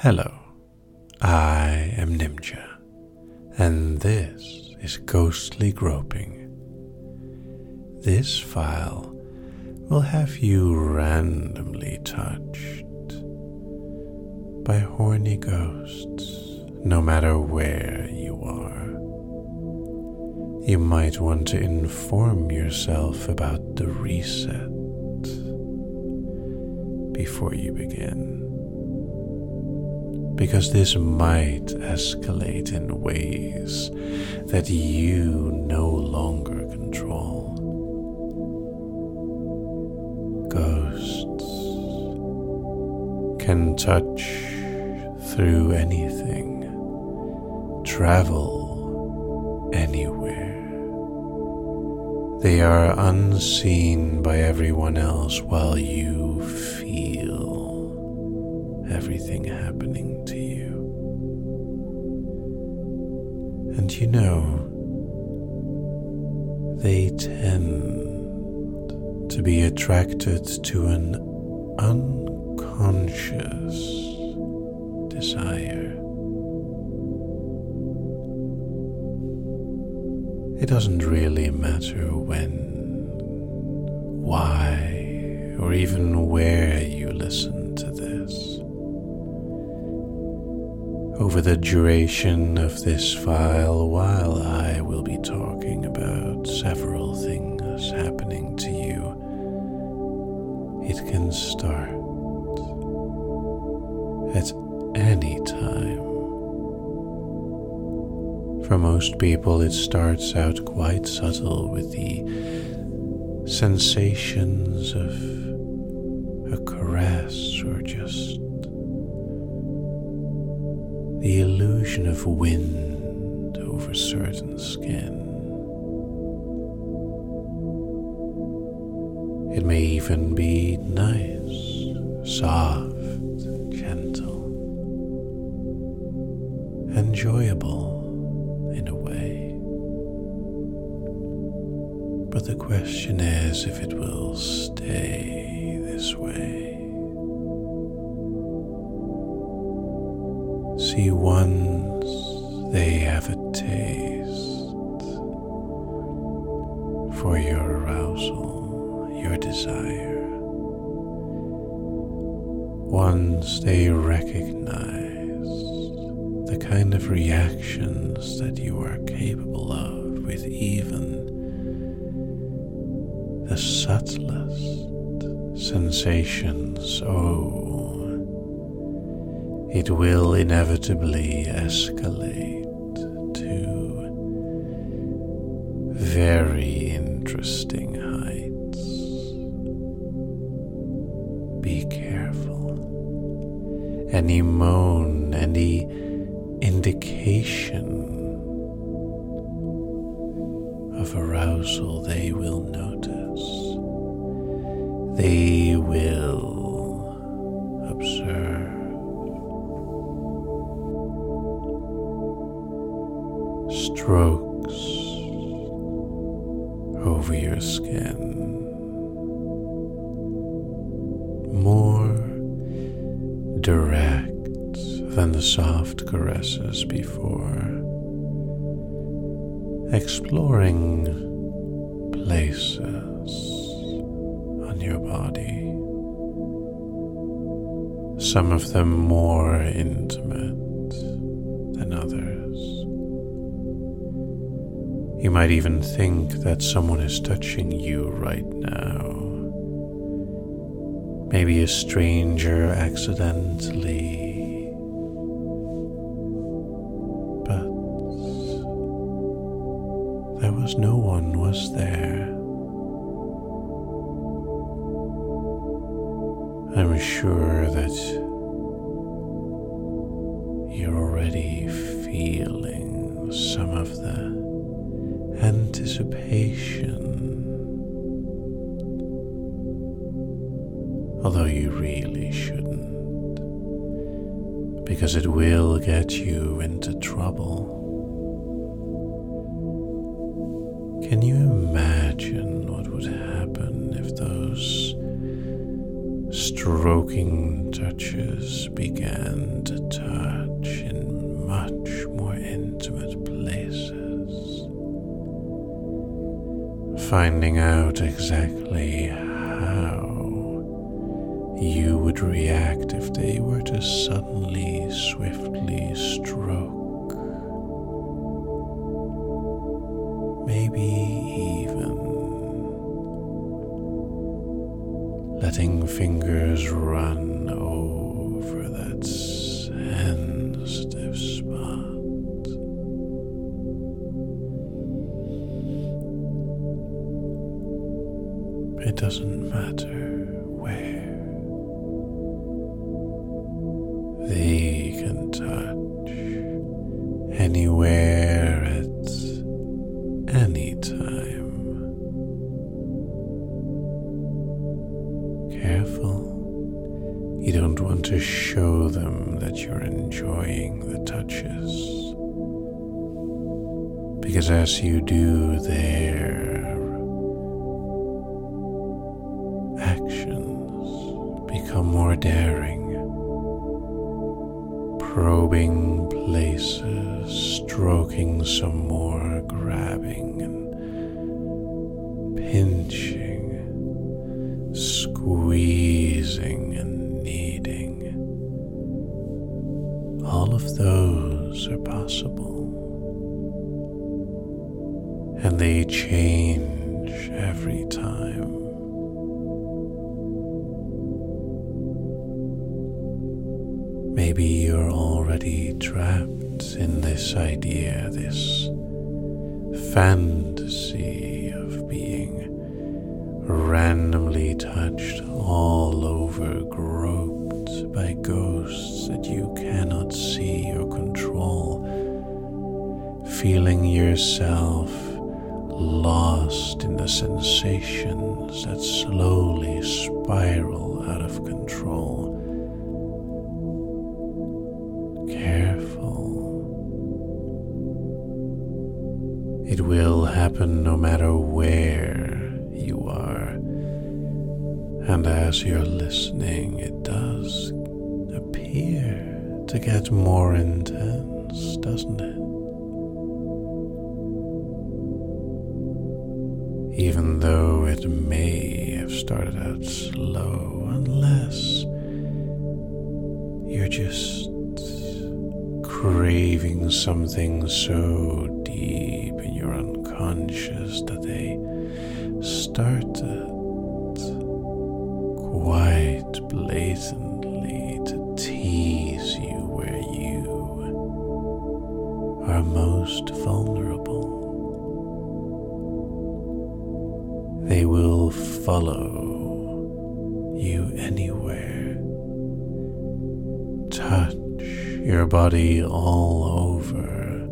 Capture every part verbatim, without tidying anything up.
Hello, I am Nimja, and this is Ghostly Groping. This file will have you randomly touched by horny ghosts, no matter where you are. You might want to inform yourself about the reset before you begin, because this might escalate in ways that you no longer control. Ghosts can touch through anything, travel anywhere. They are unseen by everyone else while you feel everything happening to you. And you know, they tend to be attracted to an unconscious desire. It doesn't really matter when, why, or even where you listen to this. Over the duration of this file, while I will be talking about several things happening to you, it can start at any time. For most people, it starts out quite subtle with the sensations of a caress or just the illusion of wind over certain skin. It may even be nice, soft, gentle, enjoyable in a way. But the question is if it will stay this way. See, once they have a taste for your arousal, your desire, once they recognize the kind of reactions that you are capable of with even the subtlest sensations, oh, it will inevitably escalate to very interesting heights. Be careful. Any moan, any indication of arousal they will notice. They will observe. Strokes over your skin, more direct than the soft caresses before, exploring places on your body, some of them more intimate than others. You might even think that someone is touching you right now. Maybe a stranger accidentally. But there was no one, was there? I'm sure that you're already feeling some of the anticipation, although you really shouldn't, because it will get you into trouble. Can you imagine what would happen if those stroking touches began to finding out exactly how you would react if they were to suddenly, swiftly stroke. Maybe even letting fingers run over that sensitive spot. It doesn't matter where. They can touch anywhere at any time. Careful, you don't want to show them that you're enjoying the touches, because as you do, their actions become more daring. Probing places, stroking some more, grabbing and pinching, squeezing and kneading. All of those are possible, and they change every time. Maybe you're already trapped in this idea, this fantasy of being randomly touched all over, groped by ghosts that you cannot see or control, feeling yourself lost in the sensations that slowly spiral out of control. Careful. It will happen no matter where you are. And as you're listening, it does appear to get more intense, doesn't it? Even though it may have started out slow, unless you're just craving something so deep in your unconscious that they started quite blatantly to tease you where you are most vulnerable. They will follow you anywhere, touch your body all over,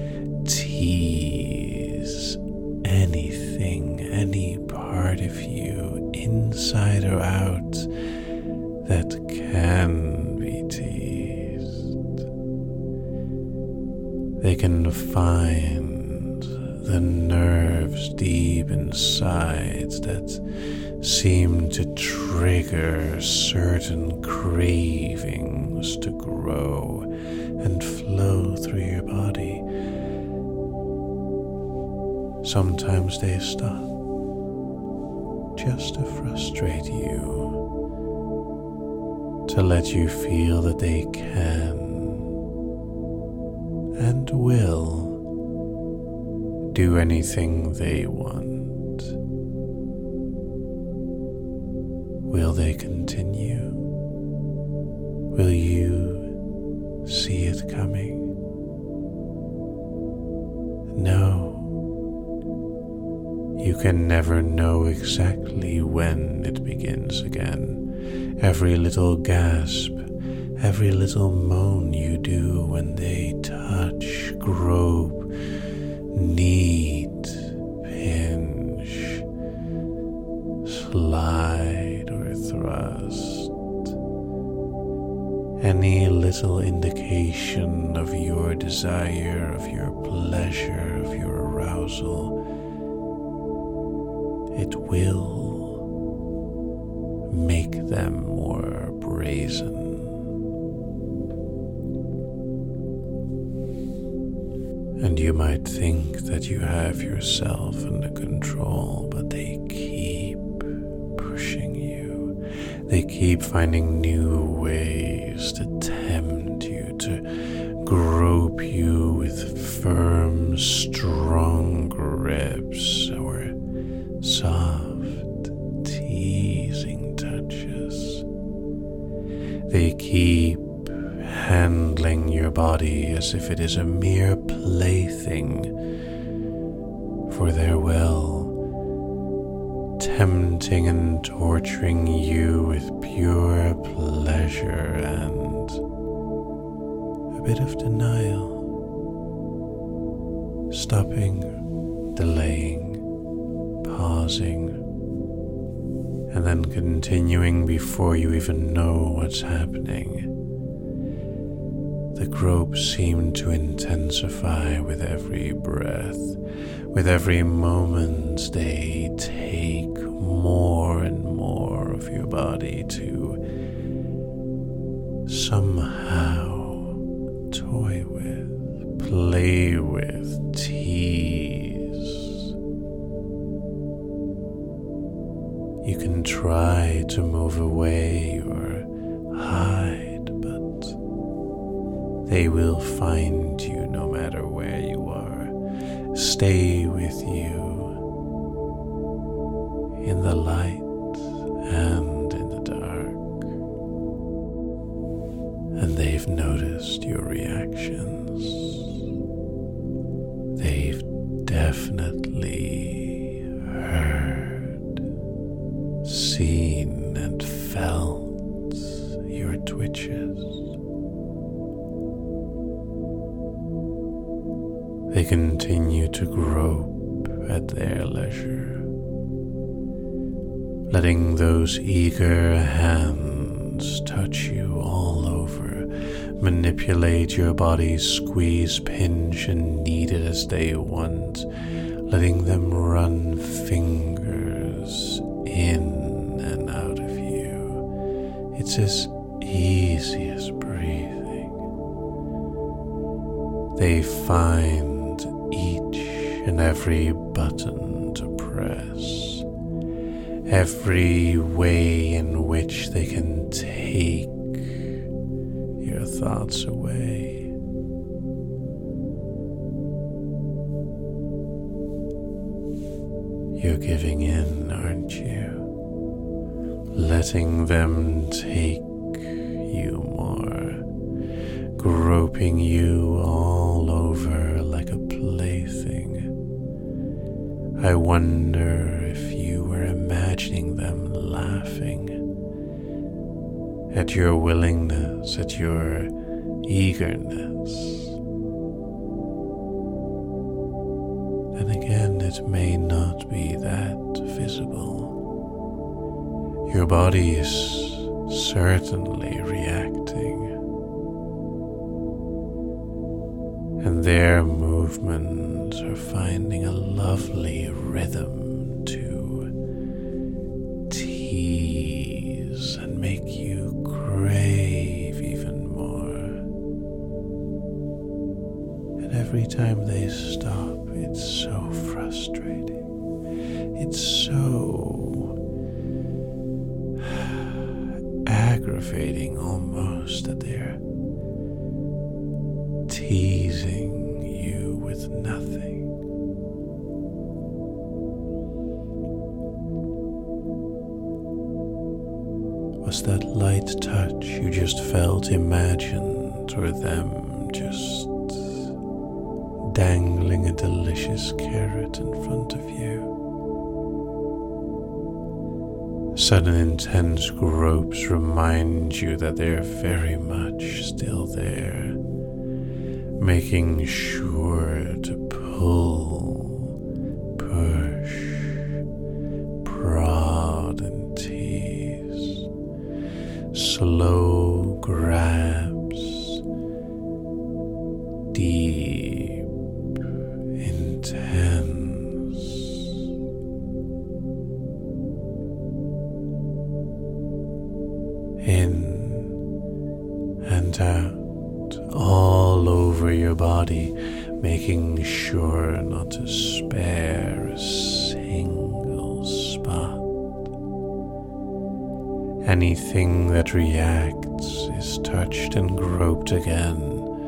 tease anything, any part of you, inside or out, that can be teased. They can find the nerves deep inside that seem to trigger certain cravings to grow and flow through your body. Sometimes they stop just to frustrate you, to let you feel that they can and will do anything they want. Will they continue? Will you see it coming? No. You can never know exactly when it begins again. Every little gasp, every little moan you do when they touch, grope, knead, pinch, slide or thrust. Any little indication of your desire, of your pleasure, of your arousal, it will make them more brazen. And you might think that you have yourself under control, but they keep pushing you. They keep finding new ways to tempt you, to grope you with firm, strong grips or soft, teasing touches. They keep handling your body as if it is a mere plaything for their will, tempting and torturing you with pure pleasure and a bit of denial, stopping, delaying, pausing, and then continuing before you even know what's happening. The gropes seem to intensify with every breath. With every moment, they take more and more of your body to somehow toy with, play with, tease. You can try to move away or hide, they will find you no matter where you are, stay with you in the light and in the dark. And they've noticed your reactions. They've definitely heard, seen, and felt your twitches. They continue to grope at their leisure, letting those eager hands touch you all over, manipulate your body, squeeze, pinch, and knead it as they want, letting them run fingers in and out of you. It's as easy as breathing. They find each and every button to press, every way in which they can take your thoughts away. You're giving in, aren't you? Letting them take you more, groping you all over like a plaything. I wonder if you were imagining them laughing at your willingness, at your eagerness. Then again, it may not be that visible. Your body is certainly reacting, and their movements are finding a lovely rhythm to tease and make you crave even more. And every time they stop, it's so frustrating. It's so aggravating almost that they're teasing you with nothing. Was that light touch you just felt imagined, or them just dangling a delicious carrot in front of you? Sudden intense gropes remind you that they're very much still there, making sure to pull, push, prod, and tease. Slow grabs, deep, intense. In and out, all over your body, making sure not to spare a single spot. Anything that reacts is touched and groped again,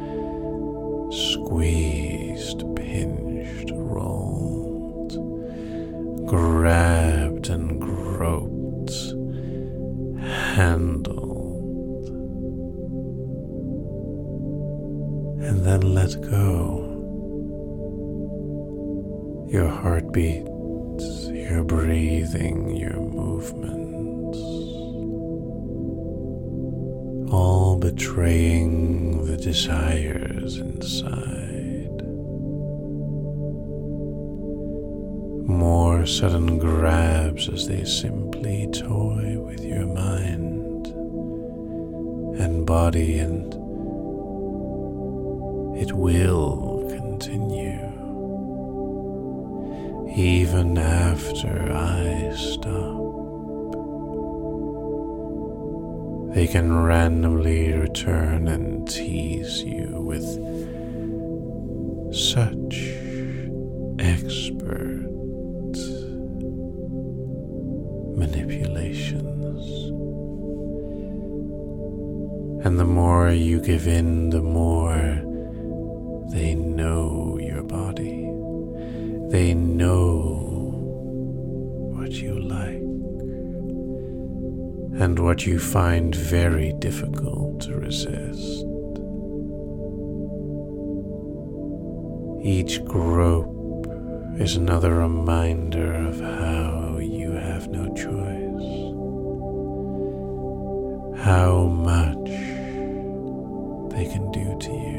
squeezed, pinched, rolled, grabbed and groped, handled, and then let go. Your heartbeat, your breathing, your movements, all betraying the desires inside. More sudden grabs as they simply toy with your mind and body, and it will continue even after I stop. They can randomly return and tease you with such expert manipulations. And the more you give in, the more they know your body. They know what you like and what you find very difficult to resist. Each grope is another reminder of how you have no choice, how much they can do to you.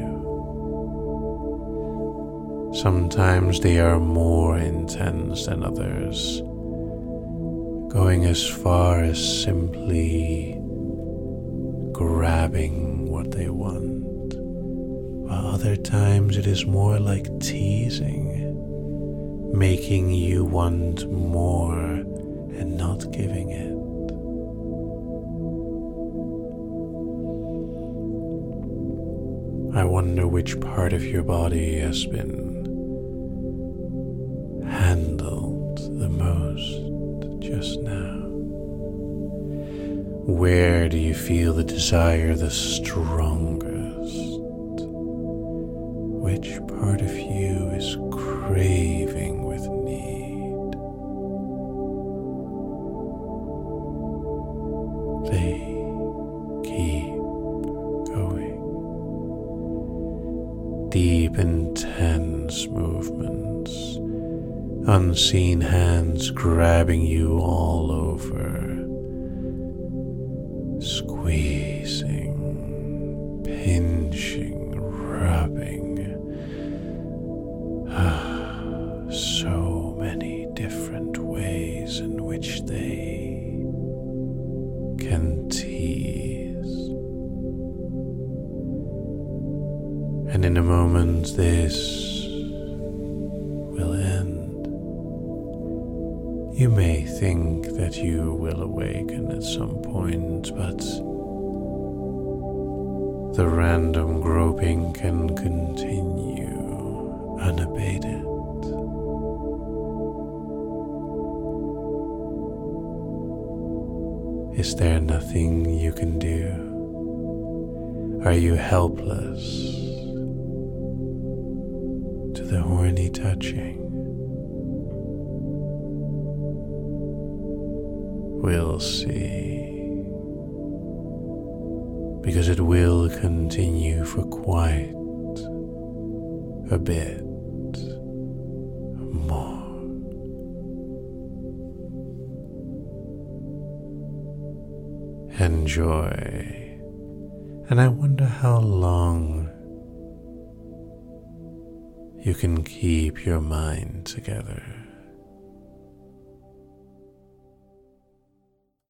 Sometimes they are more intense than others, going as far as simply grabbing what they want, while other times it is more like teasing, making you want more and not giving it. I wonder which part of your body has been handled the most just now. Where do you feel the desire the strongest? Which part of you is craving with need? They keep going. Deep, intense movements, unseen hands grabbing you all over, squeezing, pinching, rubbing. Ah, so many different ways in which they can tease. And in a moment this will end. You may think that you will awaken at some point, but the random groping can continue unabated. Is there nothing you can do? Are you helpless to the horny touching? We'll see, because it will continue for quite a bit more. Enjoy, and I wonder how long you can keep your mind together.